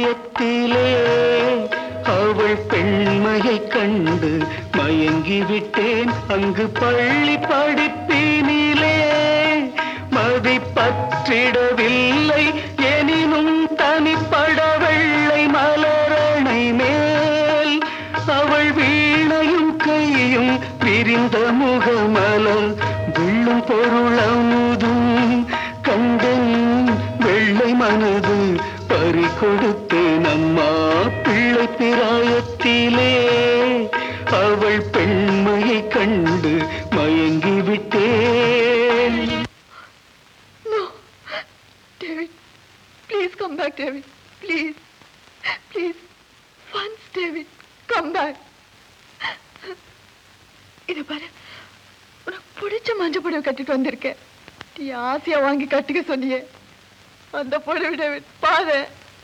பிராயத்திலே அவள் பெண்மையை கண்டு மயங்கிவிட்டேன். அங்கு பள்ளி படிப்பினிலே மதி பற்றிடவில்லை. எனினும் தனிப்பட வெள்ளை மலரணை மேல் அவள் வீணையும் கையும் விரிந்த முகமலர் வெள்ளும் பொருளமுதும் கண்டன் வெள்ளை மனது பறி கொடுத்தேன். அம்மா பிள்ளை பிராயத்திலே அவள் பெண்மையை கண்டு மயங்கிவிட்டேன். No, David, please come back, David. Please, please, once, David, come back. இது பாரு, உனக்கு பிடிச்ச மஞ்சள் புடவை கட்டிட்டு வந்திருக்கேன். நீ ஆசையா வாங்கி கட்டிக்க சொன்னியே, அந்த புடவை டேவிட் பாரு.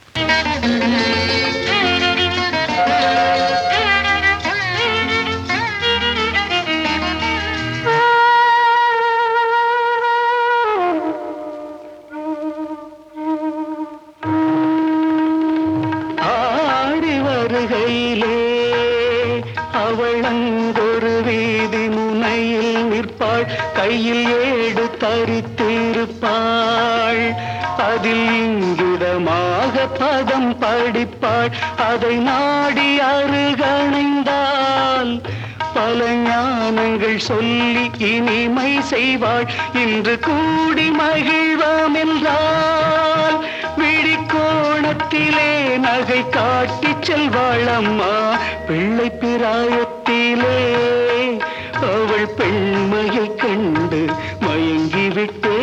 ஆடி வருகையிலே அவள் அங்கொரு வீதி முனையில் நிற்பாள். கையில் ஏடு தரித்திருப்பாள். அதில் இங்கிடமாக பதம் படிப்பாள். அதை நாடி அருகணைந்தால் பல ஞானங்கள் சொல்லி இனிமை செய்வாள். இன்று கூடி மகிழ்வோம் என்றால் விழிக்கோணத்திலே நகை காட்டி செல்வாள். அம்மா பிள்ளை பிராயத்திலே அவள் பெண்மையை கண்டு மயங்கிவிட்டே.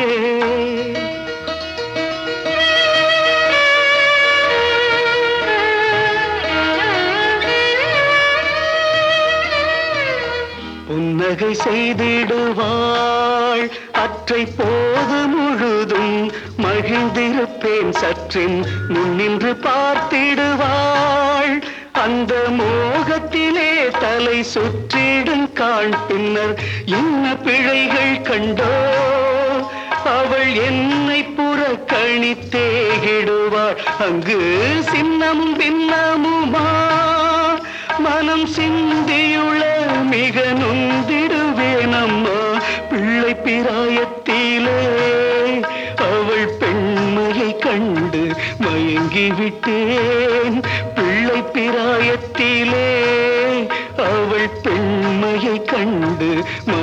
புன்னகை செய்திடுவாள். அற்றை போது முழுதும் மகிழ்ந்திருப்பேன். சற்றின் முன்னின்று பார்த்திடுவாள். அந்த மோகத்திலே தலை சுற்றிடும் காண். பின்னர் என்ன பிழைகள் கண்டோ அவள் என்னை புறக்கணித்தேகிடுவாள். அங்கு சின்னமும் பின்னமுமா மனம் சிந்தியுள்ள மிக நொந்திடுவேன். அம்மா பிள்ளை பிராயத்திலே அவள் பெண்மையை கண்டு மயங்கிவிட்டேன். பிள்ளை பிராயத்திலே அவள் பெண்மையை கண்டு